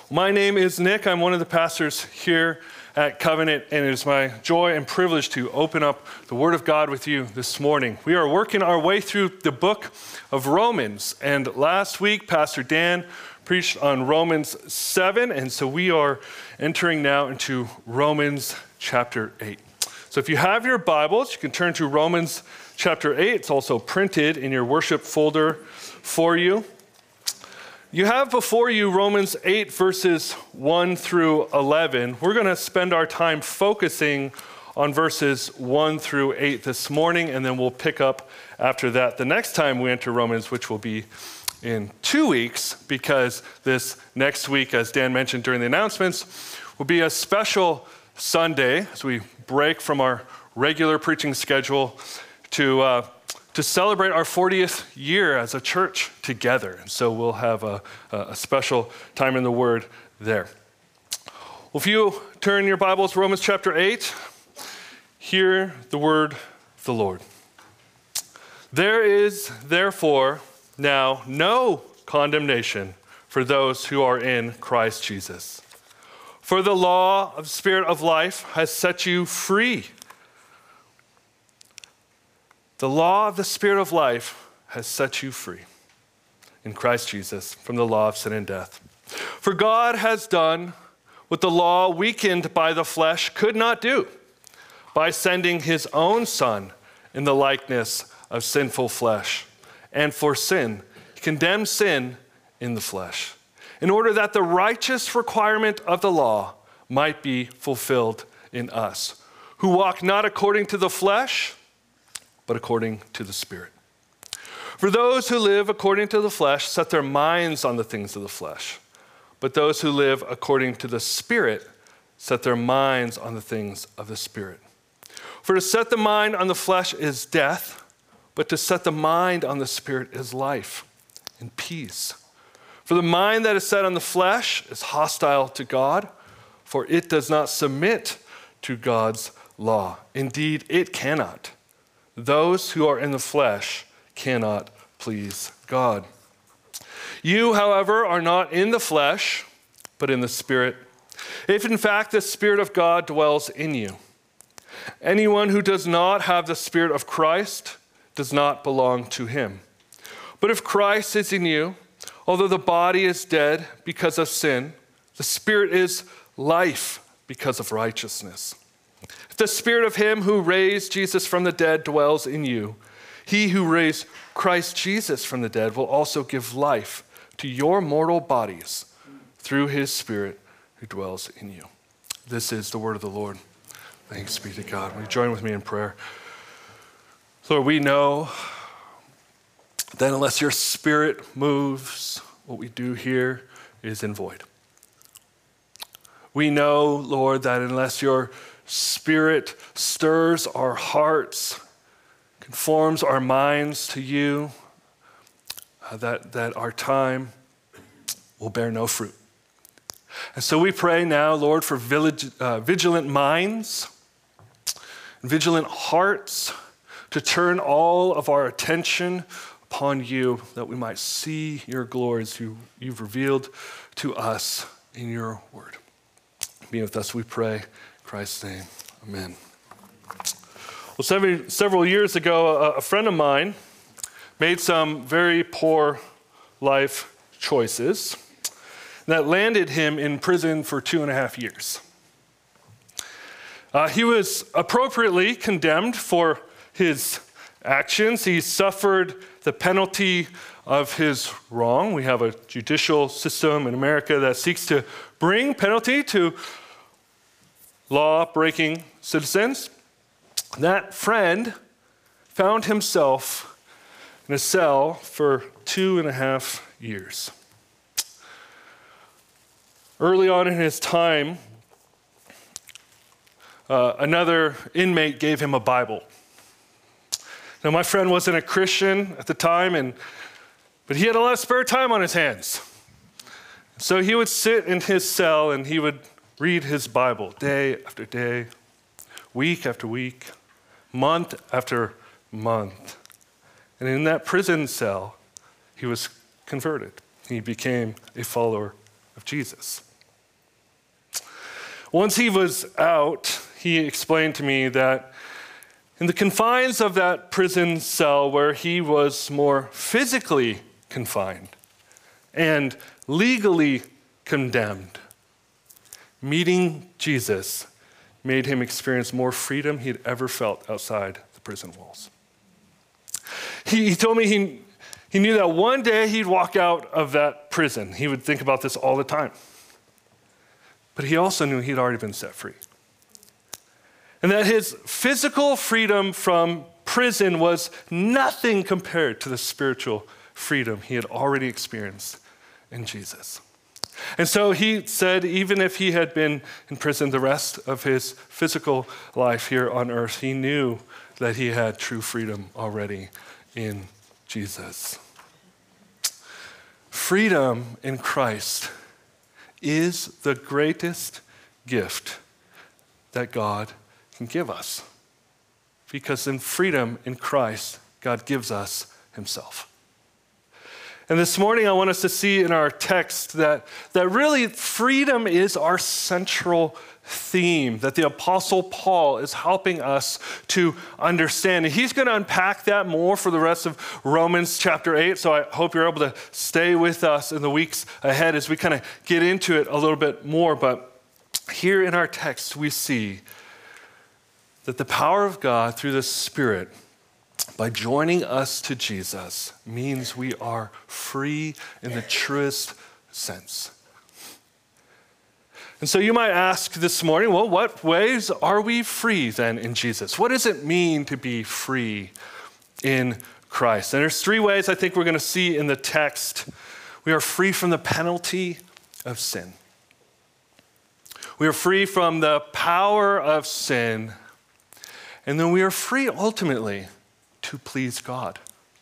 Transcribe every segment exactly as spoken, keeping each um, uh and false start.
My name is Nick. I'm one of the pastors here at Covenant, and it is my joy and privilege to open up the Word of God with you this morning. We are working our way through the book of Romans, and last week, Pastor Dan preached on Romans seven, and so we are entering now into Romans chapter eight. So if you have your Bibles, you can turn to Romans chapter eight. It's also printed in your worship folder for you. You have before you Romans eight, verses one through eleven. We're going to spend our time focusing on verses one through eight this morning, and then we'll pick up after that the next time we enter Romans, which will be in two weeks, because this next week, as Dan mentioned during the announcements, will be a special Sunday as we break from our regular preaching schedule to uh, to celebrate our fortieth year as a church together. And so we'll have a, a special time in the Word there. Well, if you turn your Bibles to Romans chapter eight, hear the word of the Lord. There is therefore now no condemnation for those who are in Christ Jesus. For the law of the Spirit of life has set you free. The law of the Spirit of life has set you free in Christ Jesus from the law of sin and death. For God has done what the law weakened by the flesh could not do, by sending his own Son in the likeness of sinful flesh. And for sin, he condemned sin in the flesh, in order that the righteous requirement of the law might be fulfilled in us, who walk not according to the flesh, but according to the Spirit. For those who live according to the flesh set their minds on the things of the flesh, but those who live according to the Spirit set their minds on the things of the Spirit. For to set the mind on the flesh is death, but to set the mind on the Spirit is life and peace. For the mind that is set on the flesh is hostile to God, for it does not submit to God's law. Indeed, it cannot. Those who are in the flesh cannot please God. You, however, are not in the flesh, but in the Spirit, if in fact the Spirit of God dwells in you. Anyone who does not have the Spirit of Christ does not belong to him. But if Christ is in you, although the body is dead because of sin, the Spirit is life because of righteousness. If the Spirit of him who raised Jesus from the dead dwells in you, he who raised Christ Jesus from the dead will also give life to your mortal bodies through his Spirit who dwells in you. This is the word of the Lord. Thanks be to God. Will you join with me in prayer? Lord, we know that unless your Spirit moves, what we do here is in void. We know, Lord, that unless your Spirit stirs our hearts, conforms our minds to you, uh, that, that our time will bear no fruit. And so we pray now, Lord, for village, uh, vigilant minds, vigilant hearts, to turn all of our attention upon you, that we might see your glories you, you've revealed to us in your word. Be with us, we pray. In Christ's name, amen. Well, several, several years ago, a, a friend of mine made some very poor life choices that landed him in prison for two and a half years. Uh, he was appropriately condemned for his actions. He suffered the penalty of his wrong. We have a judicial system in America that seeks to bring penalty to law-breaking citizens. That friend found himself in a cell for two and a half years. Early on in his time, uh, another inmate gave him a Bible. Now, my friend wasn't a Christian at the time, and but he had a lot of spare time on his hands. So he would sit in his cell and he would read his Bible day after day, week after week, month after month. And in that prison cell, he was converted. He became a follower of Jesus. Once he was out, he explained to me that in the confines of that prison cell where he was more physically confined and legally condemned, meeting Jesus made him experience more freedom he'd ever felt outside the prison walls. He, he told me he, he knew that one day he'd walk out of that prison. He would think about this all the time. But he also knew he'd already been set free. And that his physical freedom from prison was nothing compared to the spiritual freedom he had already experienced in Jesus. And so he said, even if he had been in prison the rest of his physical life here on earth, he knew that he had true freedom already in Jesus. Freedom in Christ is the greatest gift that God can give us. Because in freedom in Christ, God gives us himself. And this morning I want us to see in our text that, that really freedom is our central theme that the Apostle Paul is helping us to understand. And he's going to unpack that more for the rest of Romans chapter eight. So I hope you're able to stay with us in the weeks ahead as we kind of get into it a little bit more. But here in our text, we see that the power of God through the Spirit, by joining us to Jesus, means we are free in the truest sense. And so you might ask this morning, well, what ways are we free then in Jesus? What does it mean to be free in Christ? And there's three ways I think we're going to see in the text. We are free from the penalty of sin. We are free from the power of sin. And then we are free ultimately to please God.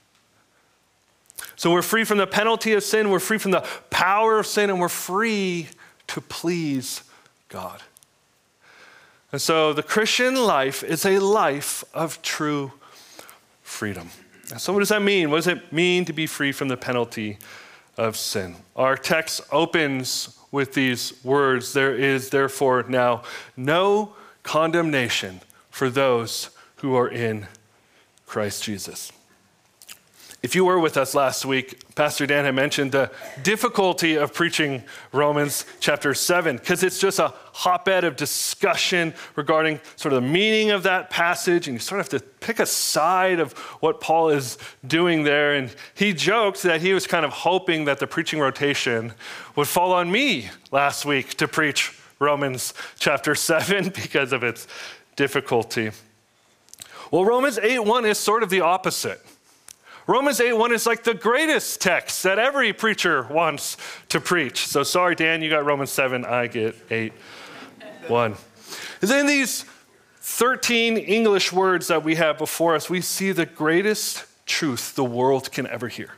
So we're free from the penalty of sin, we're free from the power of sin, and we're free to please God. And so the Christian life is a life of true freedom. And so what does that mean? What does it mean to be free from the penalty of sin? Our text opens with these words, there is therefore now no condemnation for those who are in Christ Jesus. If you were with us last week, Pastor Dan had mentioned the difficulty of preaching Romans chapter seven, because it's just a hotbed of discussion regarding sort of the meaning of that passage, and you sort of have to pick a side of what Paul is doing there. And he joked that he was kind of hoping that the preaching rotation would fall on me last week to preach Romans chapter seven because of its difficulty. Well, Romans eight one is sort of the opposite. Romans eight one is like the greatest text that every preacher wants to preach. So sorry, Dan, you got Romans seven, I get eight one. And then these thirteen English words that we have before us, we see the greatest truth the world can ever hear.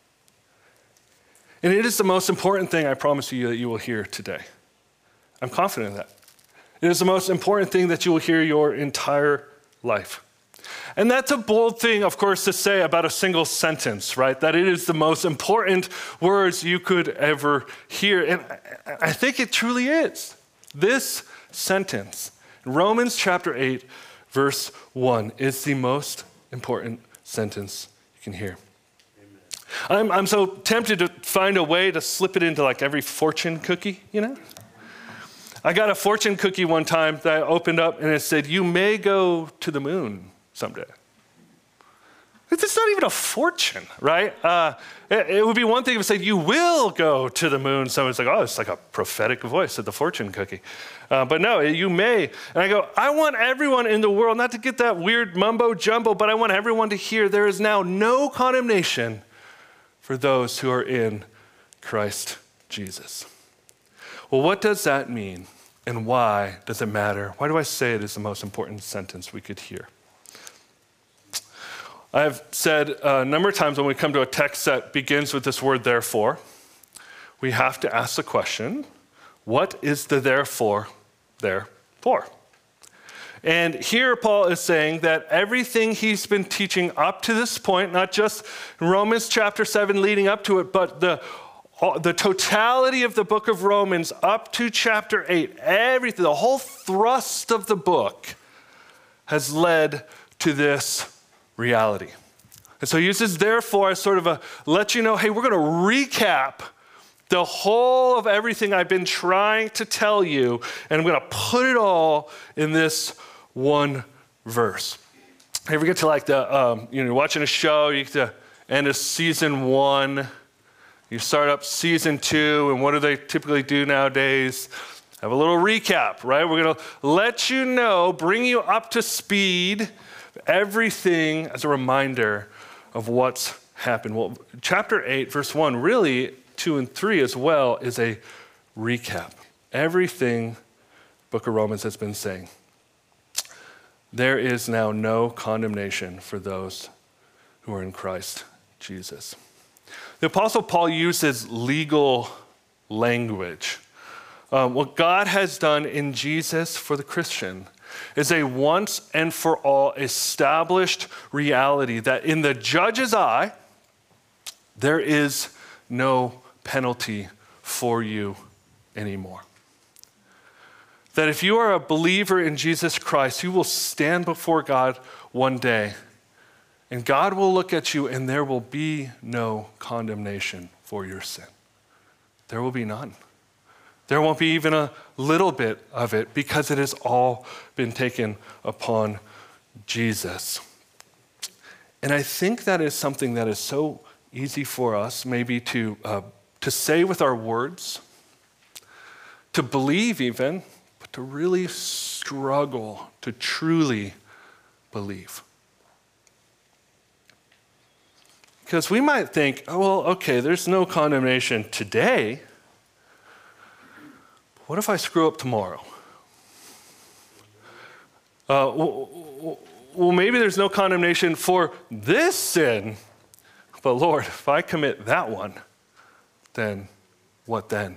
And it is the most important thing, I promise you, that you will hear today. I'm confident in that. It is the most important thing that you will hear your entire life. And that's a bold thing, of course, to say about a single sentence, right? That it is the most important words you could ever hear. And I think it truly is. This sentence, Romans chapter eight, verse one, is the most important sentence you can hear. I'm, I'm so tempted to find a way to slip it into like every fortune cookie, you know? I got a fortune cookie one time that I opened up and it said, you may go to the moon someday. It's not even a fortune, right? Uh, it, it would be one thing if it said, you will go to the moon. Someone's like, oh, it's like a prophetic voice of the fortune cookie. Uh, but no, you may. And I go, I want everyone in the world, not to get that weird mumbo jumbo, but I want everyone to hear there is now no condemnation for those who are in Christ Jesus. Well, what does that mean? And why does it matter? Why do I say it is the most important sentence we could hear? I've said a number of times when we come to a text that begins with this word therefore, we have to ask the question, what is the therefore there for? And here Paul is saying that everything he's been teaching up to this point, not just Romans chapter seven leading up to it, but the all, the totality of the book of Romans up to chapter eight, everything, the whole thrust of the book has led to this reality. And so he uses therefore as sort of a let you know, hey, we're going to recap the whole of everything I've been trying to tell you, and I'm going to put it all in this one verse. You ever get to like the, um, you know, you're watching a show, you get to end of season one, you start up season two, and what do they typically do nowadays? Have a little recap, right? We're going to let you know, bring you up to speed, everything as a reminder of what's happened. Well, chapter eight, verse one, really two and three as well, is a recap. Everything book of Romans has been saying. There is now no condemnation for those who are in Christ Jesus. The Apostle Paul uses legal language. Um, what God has done in Jesus for the Christian is a once and for all established reality that in the judge's eye, there is no penalty for you anymore. That if you are a believer in Jesus Christ, you will stand before God one day, and God will look at you, and there will be no condemnation for your sin. There will be none. There won't be even a little bit of it, because it has all been taken upon Jesus. And I think that is something that is so easy for us maybe to, uh, to say with our words, to believe even, but to really struggle to truly believe. Because we might think, oh, well, okay, there's no condemnation today. What if I screw up tomorrow? Uh, well, maybe there's no condemnation for this sin, but Lord, if I commit that one, then what then?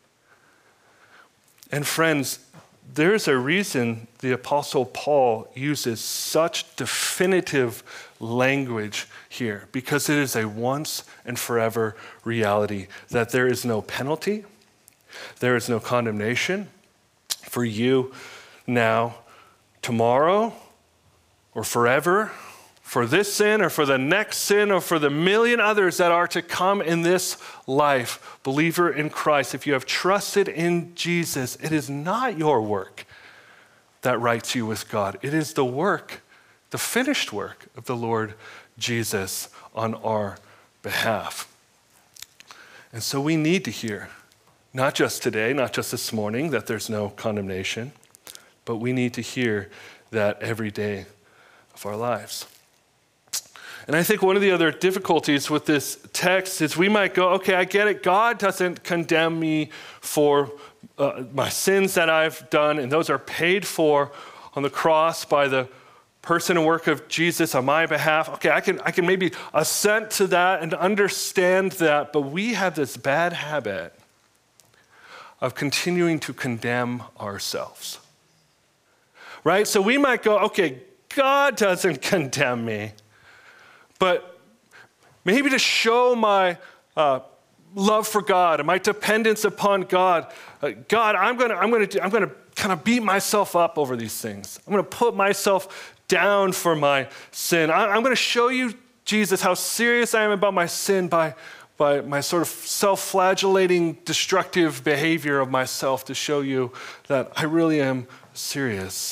And friends, there's a reason the Apostle Paul uses such definitive language here, because it is a once and forever reality that there is no penalty, there is no condemnation for you now, tomorrow, or forever, for this sin or for the next sin or for the million others that are to come in this life. Believer in Christ, if you have trusted in Jesus, it is not your work that rights you with God. It is the work, the finished work of the Lord Jesus on our behalf. And so we need to hear, not just today, not just this morning, that there's no condemnation, but we need to hear that every day of our lives. And I think one of the other difficulties with this text is we might go, okay, I get it. God doesn't condemn me for uh, my sins that I've done, and those are paid for on the cross by the person and work of Jesus on my behalf. Okay, I can, I can maybe assent to that and understand that, but we have this bad habit of continuing to condemn ourselves. Right? So we might go, okay, God doesn't condemn me, but maybe to show my uh, love for God and my dependence upon God, uh, God, I'm gonna, I'm gonna, I'm gonna kind of beat myself up over these things. I'm gonna put myself down for my sin. I, I'm gonna show you, Jesus, how serious I am about my sin by, by my sort of self-flagellating, destructive behavior of myself to show you that I really am serious.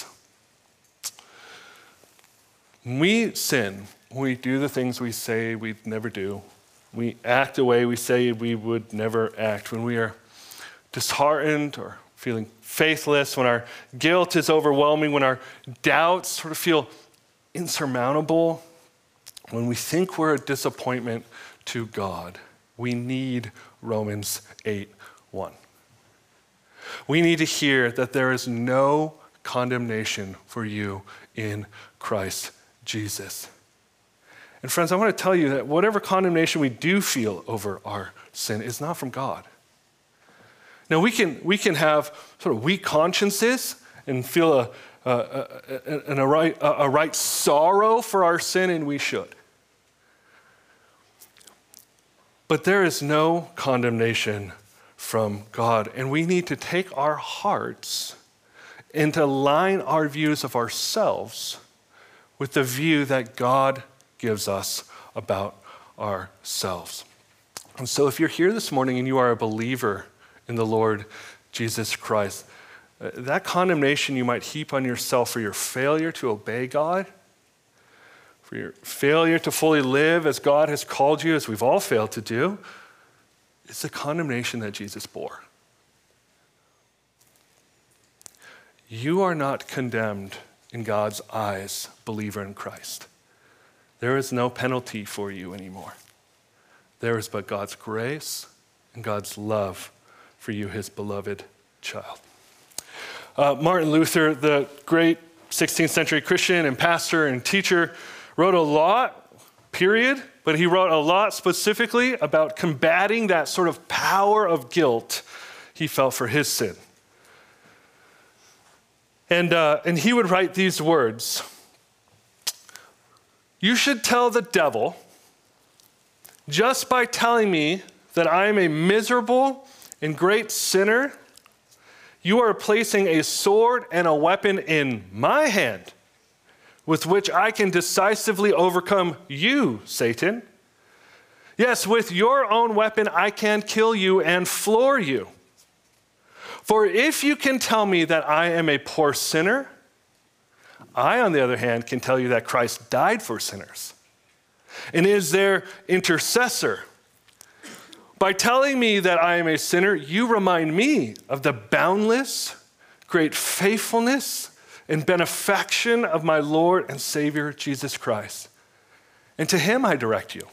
When we sin, we do the things we say we'd never do. We act the way we say we would never act. When we are disheartened or feeling faithless, when our guilt is overwhelming, when our doubts sort of feel insurmountable, when we think we're a disappointment to God, we need Romans eight one. We need to hear that there is no condemnation for you in Christ Jesus. And friends, I want to tell you that whatever condemnation we do feel over our sin is not from God. Now, we can, we can have sort of weak consciences and feel a, a, a, a, a, right, a, a right sorrow for our sin, and we should. But there is no condemnation from God. And we need to take our hearts and to align our views of ourselves with the view that God gives us about ourselves. And so if you're here this morning and you are a believer in the Lord Jesus Christ, that condemnation you might heap on yourself for your failure to obey God, for your failure to fully live as God has called you, as we've all failed to do, it's the condemnation that Jesus bore. You are not condemned in God's eyes, believer in Christ. There is no penalty for you anymore. There is but God's grace and God's love for you, his beloved child. Uh, Martin Luther, the great sixteenth century Christian and pastor and teacher, wrote a lot, period, but he wrote a lot specifically about combating that sort of power of guilt he felt for his sin. And, uh, and he would write these words: "You should tell the devil, just by telling me that I am a miserable and great sinner, you are placing a sword and a weapon in my hand with which I can decisively overcome you, Satan. Yes, with your own weapon, I can kill you and floor you. For if you can tell me that I am a poor sinner, I, on the other hand, can tell you that Christ died for sinners and is their intercessor. By telling me that I am a sinner, you remind me of the boundless, great faithfulness and benefaction of my Lord and Savior, Jesus Christ. And to him I direct you.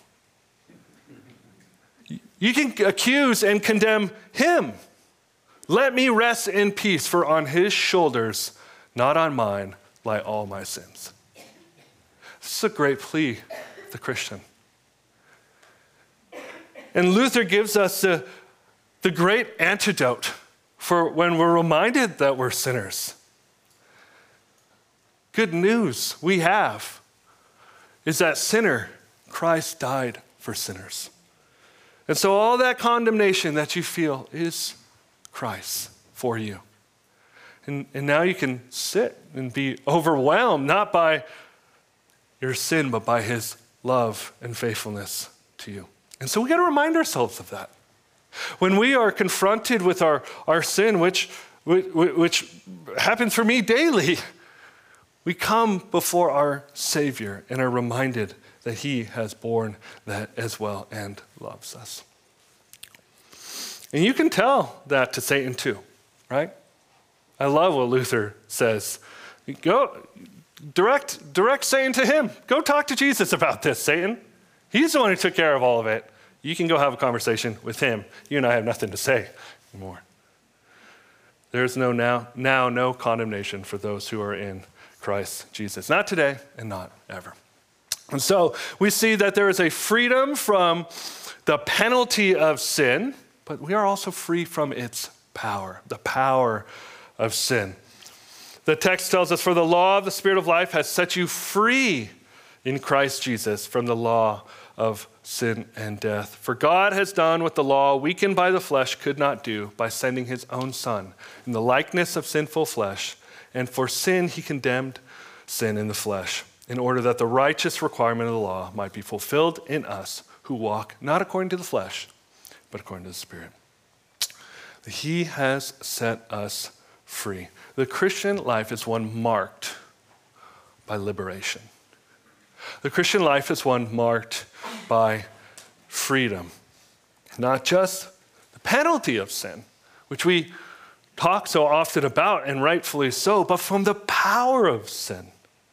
You can accuse and condemn him. Let me rest in peace, for on his shoulders, not on mine, lie all my sins." This is a great plea of the Christian. And Luther gives us the, the great antidote for when we're reminded that we're sinners. Good news we have is that sinner, Christ died for sinners. And so all that condemnation that you feel is Christ for you. And, and now you can sit and be overwhelmed, not by your sin, but by his love and faithfulness to you. And so we got to remind ourselves of that. When we are confronted with our, our sin, which, which, which happens for me daily, we come before our Savior and are reminded that he has borne that as well and loves us. And you can tell that to Satan too, right? I love what Luther says. Go direct, direct Satan to him. Go talk to Jesus about this, Satan. He's the one who took care of all of it. You can go have a conversation with him. You and I have nothing to say anymore. There's no now, now no condemnation for those who are in Christ Jesus. Not today and not ever. And so we see that there is a freedom from the penalty of sin, but we are also free from its power, the power of sin. The text tells us, "For the law of the Spirit of life has set you free in Christ Jesus from the law of sin and death. For God has done what the law, weakened by the flesh, could not do by sending his own Son in the likeness of sinful flesh. And for sin, he condemned sin in the flesh, in order that the righteous requirement of the law might be fulfilled in us who walk not according to the flesh, but according to the Spirit." He has set us free. The Christian life is one marked by liberation. The Christian life is one marked by freedom. Not just the penalty of sin, which we talk so often about, and rightfully so, but from the power of sin.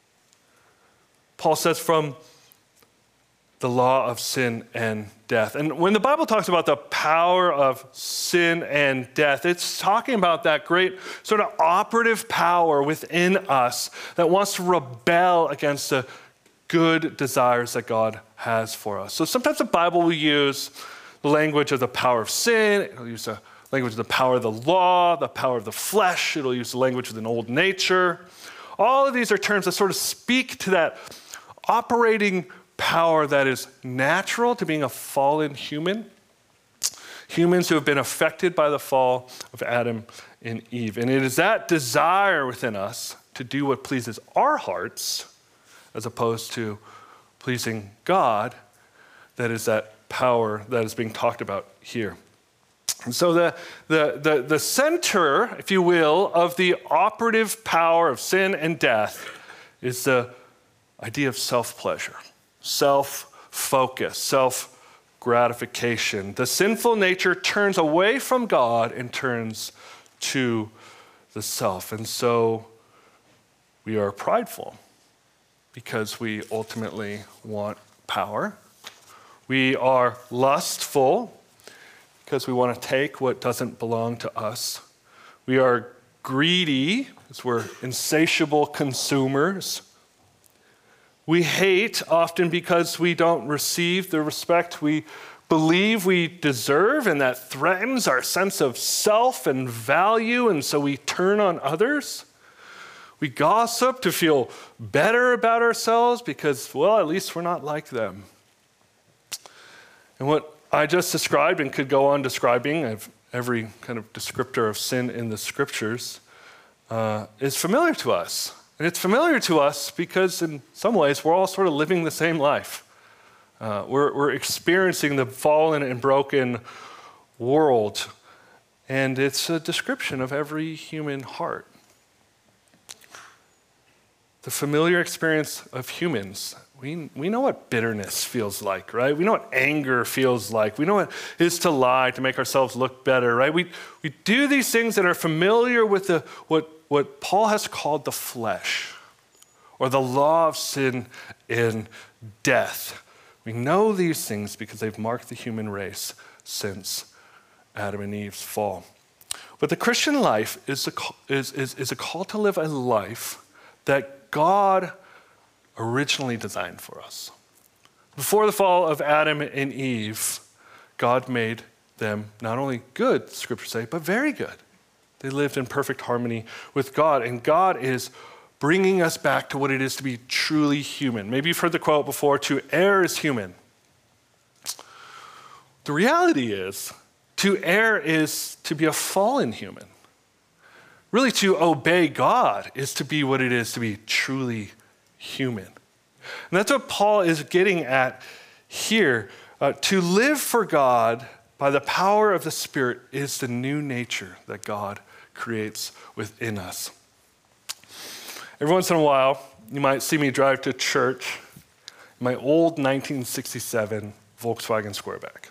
Paul says from the law of sin and death. And when the Bible talks about the power of sin and death, it's talking about that great sort of operative power within us that wants to rebel against the good desires that God has for us. So sometimes the Bible will use the language of the power of sin. It'll use the language of the power of the law, the power of the flesh. It'll use the language of an old nature. All of these are terms that sort of speak to that operating power that is natural to being a fallen human, humans who have been affected by the fall of Adam and Eve. And it is that desire within us to do what pleases our hearts as opposed to pleasing God that is that power that is being talked about here. And so the, the, the, the center, if you will, of the operative power of sin and death is the idea of self-pleasure, self-focus, self-gratification. The sinful nature turns away from God and turns to the self. And so we are prideful because we ultimately want power. We are lustful because we want to take what doesn't belong to us. We are greedy because we're insatiable consumers. We hate often because we don't receive the respect we believe we deserve, and that threatens our sense of self and value, and so we turn on others. We gossip to feel better about ourselves because, well, at least we're not like them. And what I just described and could go on describing of every kind of descriptor of sin in the scriptures uh, is familiar to us. And it's familiar to us because in some ways we're all sort of living the same life. Uh, we're, we're experiencing the fallen and broken world. And it's a description of every human heart. The familiar experience of humans. We, we know what bitterness feels like, right? We know what anger feels like. We know what it is to lie, to make ourselves look better, right? We, we do these things that are familiar with the, what, what Paul has called the flesh, or the law of sin and death. We know these things because they've marked the human race since Adam and Eve's fall. But the Christian life is a, is, is, is a call to live a life that God originally designed for us. Before the fall of Adam and Eve, God made them not only good, scriptures say, but very good. They lived in perfect harmony with God, and God is bringing us back to what it is to be truly human. Maybe you've heard the quote before, to err is human. The reality is, to err is to be a fallen human. Really, to obey God is to be what it is to be truly human. And that's what Paul is getting at here. Uh, to live for God by the power of the Spirit is the new nature that God creates within us. Every once in a while, you might see me drive to church in my old nineteen sixty-seven Volkswagen Squareback.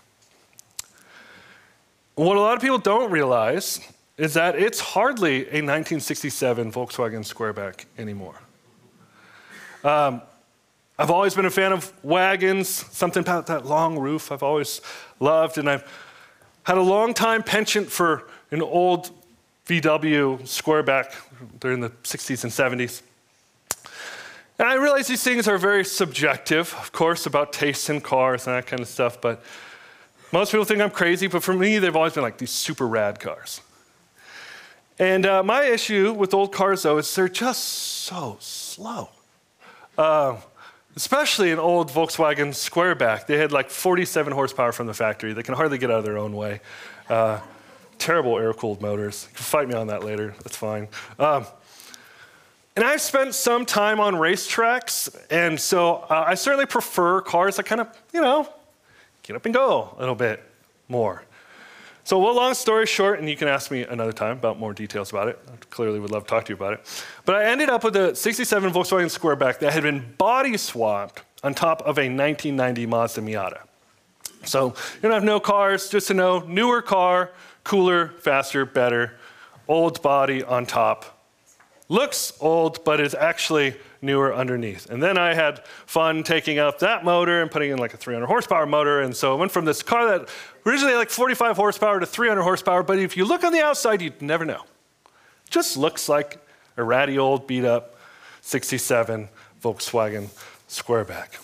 And what a lot of people don't realize is that it's hardly a nineteen sixty-seven Volkswagen Squareback anymore. Um, I've always been a fan of wagons, something about that long roof I've always loved, and I've had a long time penchant for an old V W Squareback during the sixties and seventies. And I realize these things are very subjective, of course, about taste in cars and that kind of stuff, but most people think I'm crazy, but for me, they've always been like these super rad cars. And uh, my issue with old cars, though, is they're just so slow. Uh, especially an old Volkswagen Squareback. They had like forty-seven horsepower from the factory. They can hardly get out of their own way. Uh, terrible air-cooled motors. You can fight me on that later. That's fine. Um, and I've spent some time on racetracks, and so uh, I certainly prefer cars that kind of, you know, get up and go a little bit more. So, well, long story short, and you can ask me another time about more details about it. I clearly would love to talk to you about it. But I ended up with a sixty-seven Volkswagen Squareback that had been body swapped on top of a nineteen ninety Mazda Miata. So you don't have no cars, just to know, newer car, cooler, faster, better, old body on top. Looks old, but is actually newer underneath. And then I had fun taking out that motor and putting in like a three hundred horsepower motor. And so it went from this car that originally had like forty-five horsepower to three hundred horsepower. But if you look on the outside, you'd never know. It just looks like a ratty old beat up sixty-seven Volkswagen Squareback.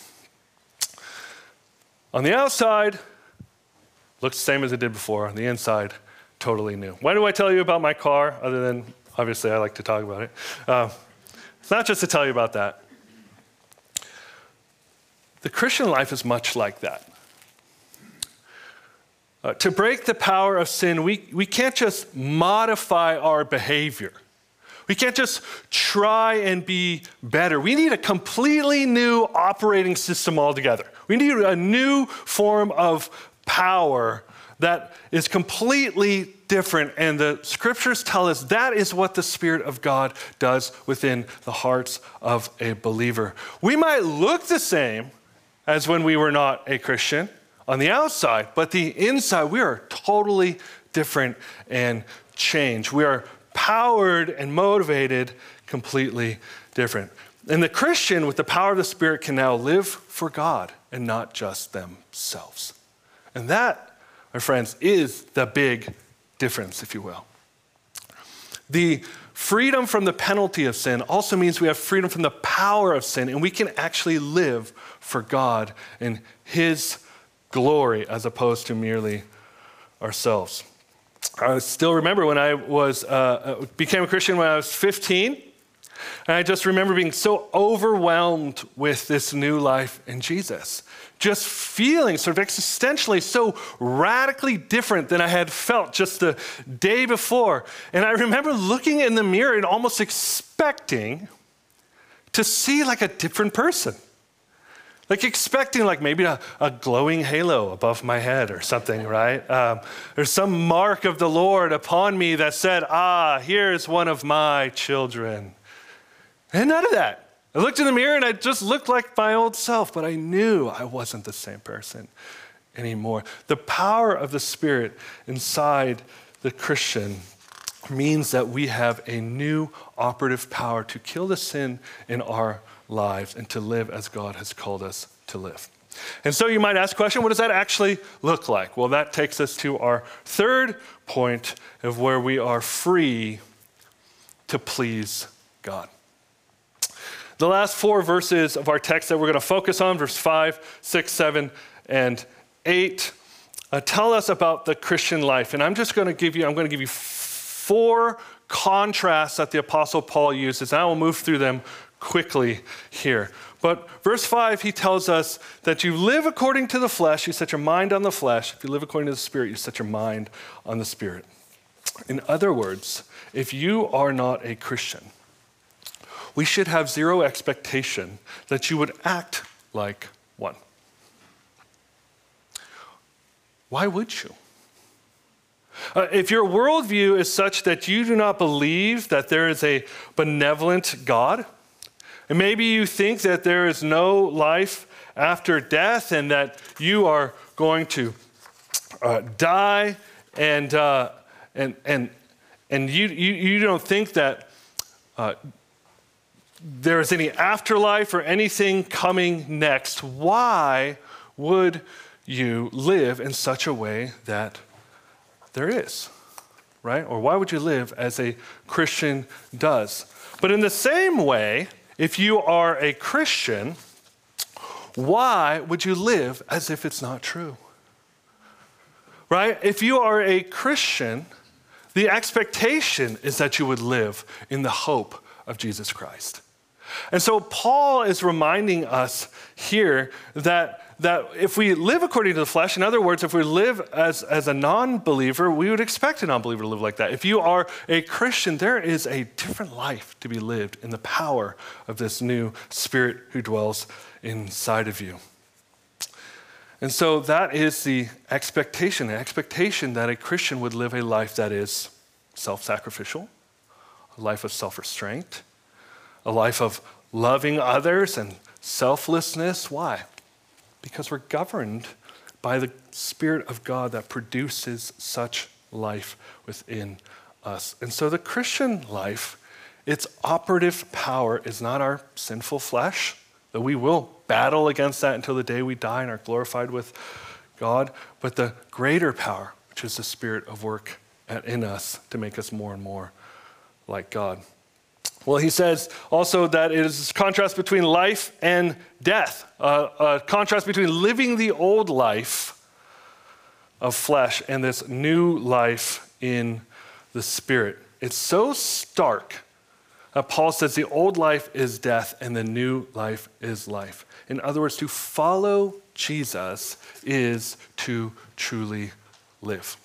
On the outside, looks the same as it did before. On the inside, totally new. Why do I tell you about my car other than, obviously, I like to talk about it? Uh, it's not just to tell you about that. the Christian life is much like that. Uh, to break the power of sin, we, we can't just modify our behavior. We can't just try and be better. We need a completely new operating system altogether. We need a new form of power that is completely different. And the scriptures tell us that is what the Spirit of God does within the hearts of a believer. We might look the same as when we were not a Christian on the outside, but the inside, we are totally different and changed. We are powered and motivated completely different. And the Christian with the power of the Spirit can now live for God and not just themselves. And that, my friends, is the big difference, if you will. The freedom from the penalty of sin also means we have freedom from the power of sin, and we can actually live for God and His glory as opposed to merely ourselves. I still remember when I was uh, became a Christian when I was fifteen, and I just remember being so overwhelmed with this new life in Jesus. Just feeling sort of existentially so radically different than I had felt just the day before. And I remember looking in the mirror and almost expecting to see like a different person. Like expecting like maybe a, a glowing halo above my head or something, right? Um, there's some mark of the Lord upon me that said, ah, here's one of my children. And none of that. I looked in the mirror and I just looked like my old self, but I knew I wasn't the same person anymore. The power of the Spirit inside the Christian means that we have a new operative power to kill the sin in our lives and to live as God has called us to live. And so you might ask the question, what does that actually look like? Well, that takes us to our third point of where we are free to please God. The last four verses of our text that we're going to focus on, verse five, six, seven, and eight, uh, tell us about the Christian life. And I'm just going to give you, I'm going to give you four contrasts that the Apostle Paul uses. And I will move through them quickly here. But verse five, he tells us that you live according to the flesh, you set your mind on the flesh. If you live according to the Spirit, you set your mind on the Spirit. In other words, if you are not a Christian, we should have zero expectation that you would act like one. Why would you? Uh, if your worldview is such that you do not believe that there is a benevolent God, and maybe you think that there is no life after death and that you are going to uh, die, and uh, and and and you, you you don't think that uh, there is any afterlife or anything coming next, why would you live in such a way that there is, right? Or why would you live as a Christian does? But in the same way, if you are a Christian, why would you live as if it's not true? Right? If you are a Christian, the expectation is that you would live in the hope of Jesus Christ. And so Paul is reminding us here that, that if we live according to the flesh, in other words, if we live as, as a non-believer, we would expect a non-believer to live like that. If you are a Christian, there is a different life to be lived in the power of this new Spirit who dwells inside of you. And so that is the expectation, the expectation that a Christian would live a life that is self-sacrificial, a life of self-restraint, a life of loving others and selflessness. Why? Because we're governed by the Spirit of God that produces such life within us. And so the Christian life, its operative power is not our sinful flesh, though we will battle against that until the day we die and are glorified with God, but the greater power, which is the Spirit of work in us to make us more and more like God. Well, he says also that it is a contrast between life and death, uh, a contrast between living the old life of flesh and this new life in the Spirit. It's so stark Uh, Paul says the old life is death and the new life is life. In other words, to follow Jesus is to truly live.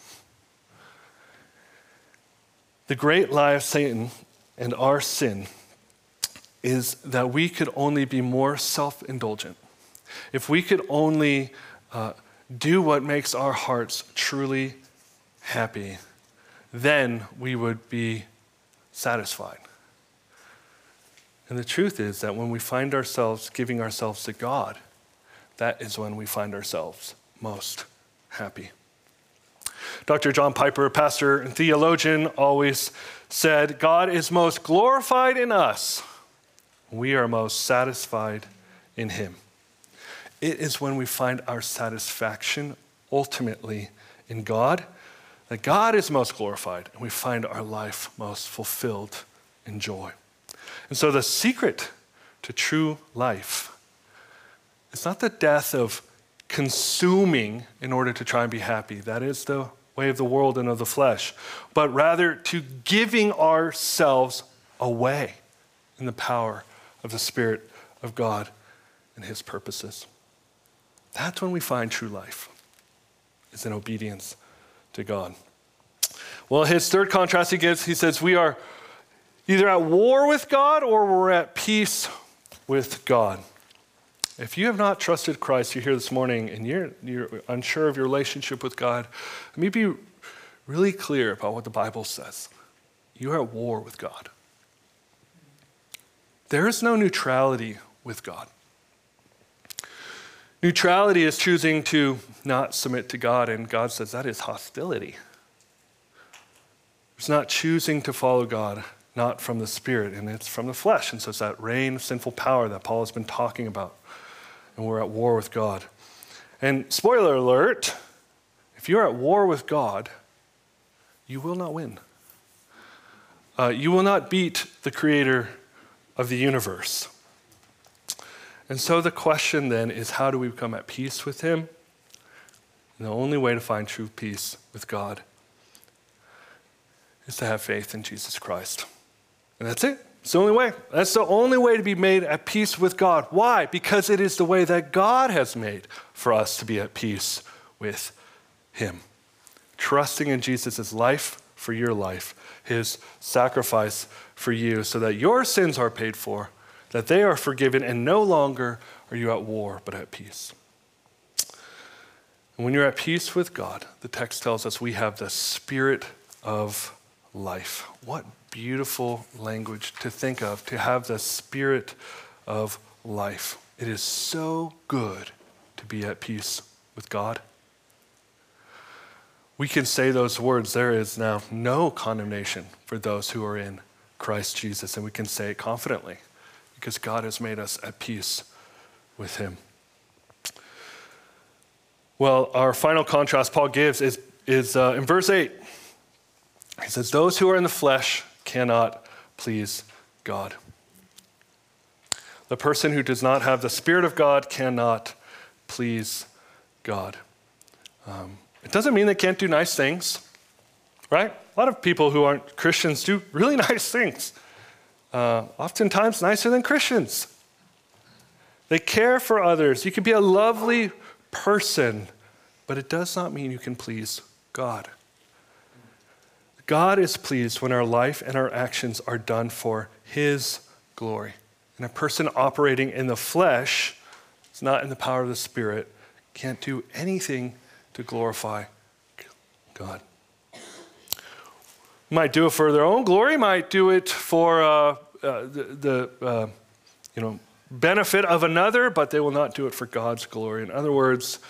The great lie of Satan and our sin is that we could only be more self-indulgent. If we could only uh, do what makes our hearts truly happy, then we would be satisfied. And the truth is that when we find ourselves giving ourselves to God, that is when we find ourselves most happy. Doctor John Piper, pastor and theologian, always said, God is most glorified in us. We are most satisfied in him. It is when we find our satisfaction ultimately in God that God is most glorified and we find our life most fulfilled in joy. And so the secret to true life is not the death of consuming in order to try and be happy. That is the way of the world and of the flesh. But rather to giving ourselves away in the power of the Spirit of God and his purposes. That's when we find true life, is in obedience to God. Well, his third contrast he gives, he says, we are either at war with God or we're at peace with God. If you have not trusted Christ, you're here this morning and you're, you're unsure of your relationship with God, let me be really clear about what the Bible says. You are at war with God. There is no neutrality with God. Neutrality is choosing to not submit to God, and God says that is hostility. It's not choosing to follow God, not from the Spirit, and it's from the flesh. And so it's that reign of sinful power that Paul has been talking about. And we're at war with God. And spoiler alert, if you're at war with God, you will not win. Uh, you will not beat the creator of the universe. And so the question then is, how do we become at peace with him? And the only way to find true peace with God is to have faith in Jesus Christ. And that's it. It's the only way. That's the only way to be made at peace with God. Why? Because it is the way that God has made for us to be at peace with him. Trusting in Jesus' life for your life, his sacrifice for you, so that your sins are paid for, that they are forgiven, and no longer are you at war, but at peace. And when you're at peace with God, the text tells us we have the Spirit of life. What beautiful language to think of, to have the Spirit of life. It is so good to be at peace with God. We can say those words, there is now no condemnation for those who are in Christ Jesus, and we can say it confidently because God has made us at peace with him. Well, our final contrast Paul gives is, is uh, in verse eight. He says, those who are in the flesh cannot please God. The person who does not have the Spirit of God cannot please God. Um, it doesn't mean they can't do nice things, right? A lot of people who aren't Christians do really nice things, uh, oftentimes nicer than Christians. They care for others. You can be a lovely person, but it does not mean you can please God. God is pleased when our life and our actions are done for his glory. And a person operating in the flesh, it's not in the power of the Spirit, can't do anything to glorify God. Might do it for their own glory, might do it for uh, uh, the, the uh, you know, benefit of another, but they will not do it for God's glory. In other words,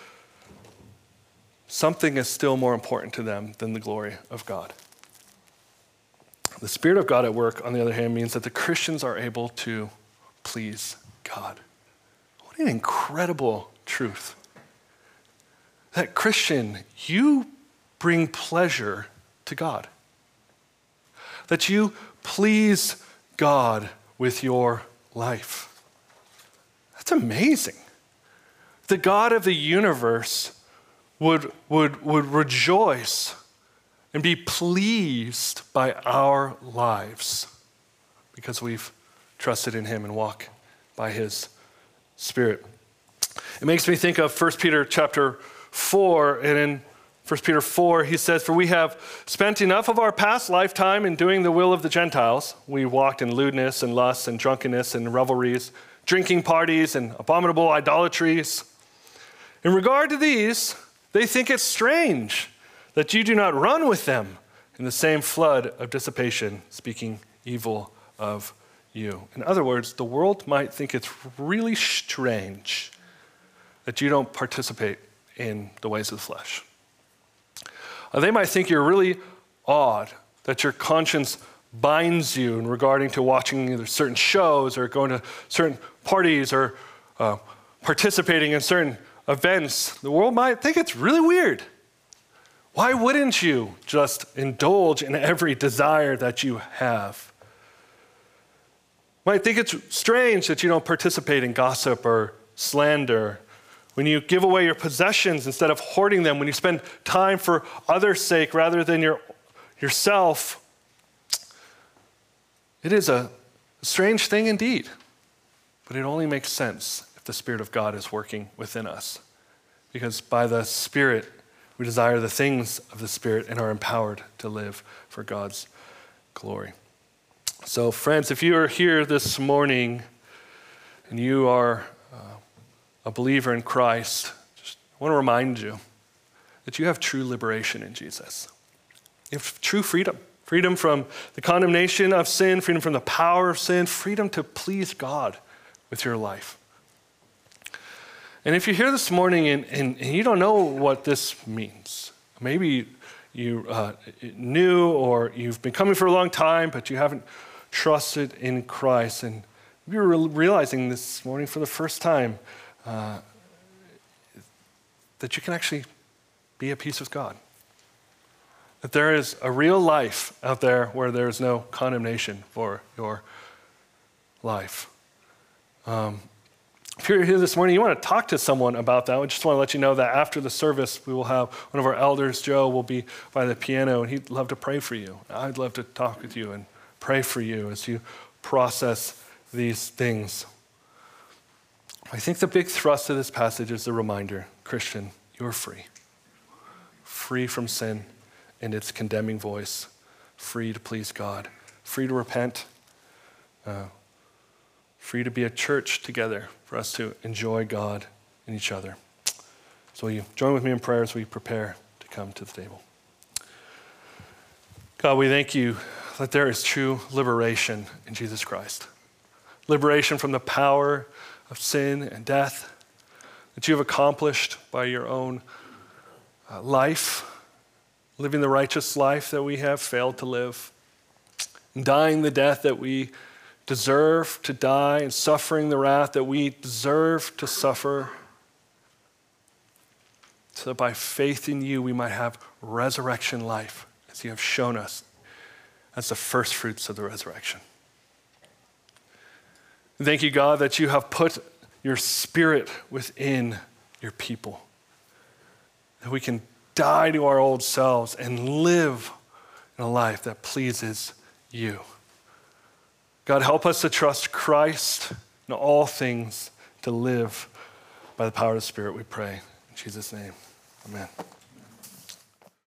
something is still more important to them than the glory of God. The Spirit of God at work, on the other hand, means that the Christians are able to please God. What an incredible truth. That Christian, you bring pleasure to God. That you please God with your life. That's amazing. The God of the universe would, would, would rejoice and be pleased by our lives. because we've trusted in him and walk by his Spirit. It makes me think of First Peter chapter four, and in First Peter four, he says, "For we have spent enough of our past lifetime in doing the will of the Gentiles. We walked in lewdness and lust and drunkenness and revelries, drinking parties and abominable idolatries. In regard to these, they think it strange that you do not run with them in the same flood of dissipation, speaking evil of you." In other words, the world might think it's really strange that you don't participate in the ways of the flesh. Uh, they might think you're really odd, that your conscience binds you in regarding to watching either certain shows or going to certain parties or uh, participating in certain events. The world might think it's really weird. Why wouldn't you just indulge in every desire that you have? Might think it's strange that you don't participate in gossip or slander, when you give away your possessions instead of hoarding them, when you spend time for others' sake rather than your yourself. It is a strange thing indeed, but it only makes sense if the Spirit of God is working within us, because by the Spirit we desire the things of the Spirit and are empowered to live for God's glory. So friends, if you are here this morning and you are uh, a believer in Christ, just I want to remind you that you have true liberation in Jesus. You have true freedom. Freedom from the condemnation of sin, freedom from the power of sin, freedom to please God with your life. And if you're here this morning and, and, and you don't know what this means, maybe you uh, knew or you've been coming for a long time, but you haven't trusted in Christ, and you're realizing this morning for the first time uh, that you can actually be at peace with God. That there is a real life out there where there is no condemnation for your life. Um, if you're here this morning, you want to talk to someone about that, I just want to let you know that after the service, we will have one of our elders, Joe, will be by the piano, and he'd love to pray for you. I'd love to talk with you and pray for you as you process these things. I think the big thrust of this passage is the reminder, Christian, you are free. Free from sin and its condemning voice, free to please God, free to repent, uh, free to be a church together for us to enjoy God and each other. So will you join with me in prayer as we prepare to come to the table. God, we thank you that there is true liberation in Jesus Christ. Liberation from the power of sin and death that you have accomplished by your own uh, life, living the righteous life that we have failed to live, and dying the death that we deserve to die, and suffering the wrath that we deserve to suffer, so that by faith in you we might have resurrection life, as you have shown us as the first fruits of the resurrection. Thank you, God, that you have put your Spirit within your people, that we can die to our old selves and live in a life that pleases you. God, help us to trust Christ in all things, to live by the power of the Spirit, we pray. In Jesus' name, amen.